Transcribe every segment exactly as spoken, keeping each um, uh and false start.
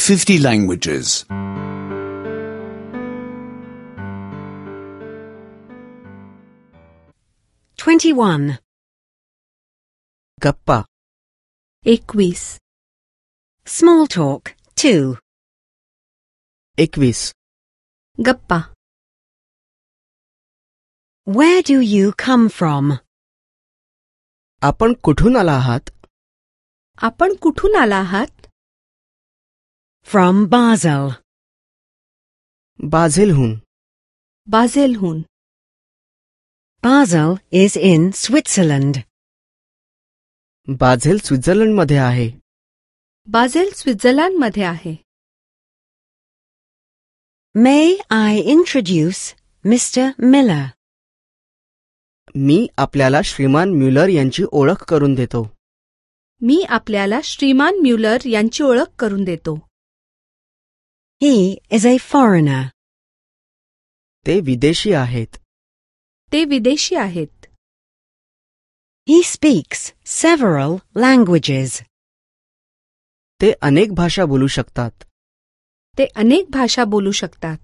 fifty languages. twenty-one. गप्पा. एकवीस. Small talk, two. एकवीस. गप्पा. Where do you come from? आपण कुठून आला आहात? आपण कुठून आला आहात? From Basel. बाझेलहून. बाझेलहून. Basel is in Switzerland. बाझेल स्वित्झर्लंडमध्ये आहे. बाझेल स्वित्झर्लंडमध्ये आहे. May I introduce Mister Miller? मी आपल्याला श्रीमान म्युलर यांची ओळख करून देतो. मी आपल्याला श्रीमान म्युलर यांची ओळख करून देतो. He is a foreigner. ते विदेशी आहेत. ते विदेशी आहेत. He speaks several languages. ते अनेक भाषा बोलू शकतात. ते अनेक भाषा बोलू शकतात.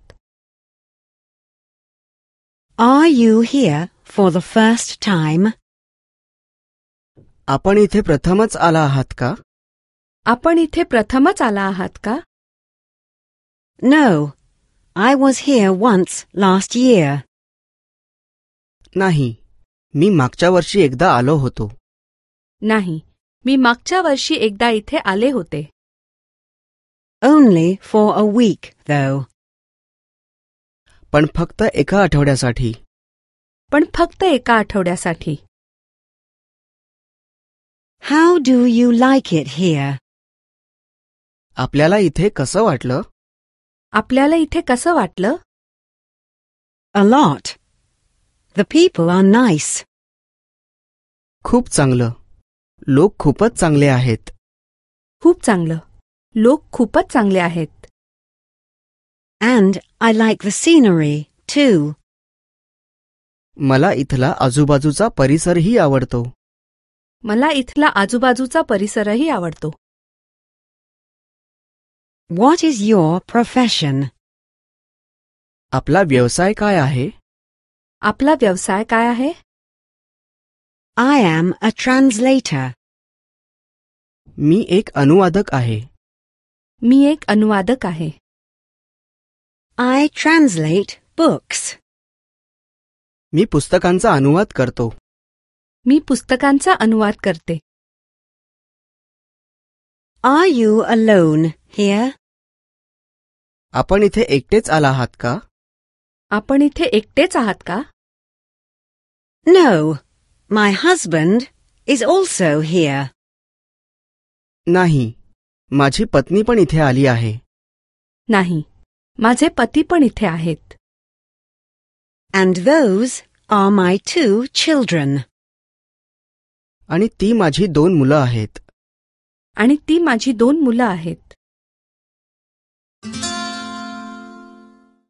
Are you here for the first time? आपण इथे प्रथमच आला आहात का? आपण इथे प्रथमच आला आहात का? No, I was here once last year. नाही, मी मागच्या वर्षी एकदा आलो होतो. नाही, मी मागच्या वर्षी एकदा इथे आले होते. Only for a week, though. पण फक्त एका आठवड्यासाठी. पण फक्त एका आठवड्यासाठी. How do you like it here? आपल्याला इथे कसं वाटलं? आपल्याला इथे कसं वाटलं? A lot. The people are nice. खूप चांगलं. लोक खूपच चांगले आहेत. खूप चांगलं. लोक खूपच चांगले आहेत. And I like the scenery, too. मला इथला आजूबाजूचा परिसरही आवडतो. मला इथला आजूबाजूचा परिसरही आवडतो. What is your profession? आपला व्यवसाय काय आहे? आपला व्यवसाय काय आहे? I am a translator. मी एक अनुवादक आहे. मी एक अनुवादक आहे. I translate books. मी पुस्तकांचा अनुवाद करतो. मी पुस्तकांचा अनुवाद करते. Are you alone here? आपण इथे एकटेच आला आहात का? आपण इथे एकटेच आहात का? No, my husband is also here. नाही, माझी पत्नी पण इथे आली आहे. नाही, माझे पती पण इथे आहेत. And those are my two children. आणि ती माझी दोन मुलं आहेत. आणि ती माझी दोन मुलं आहेत.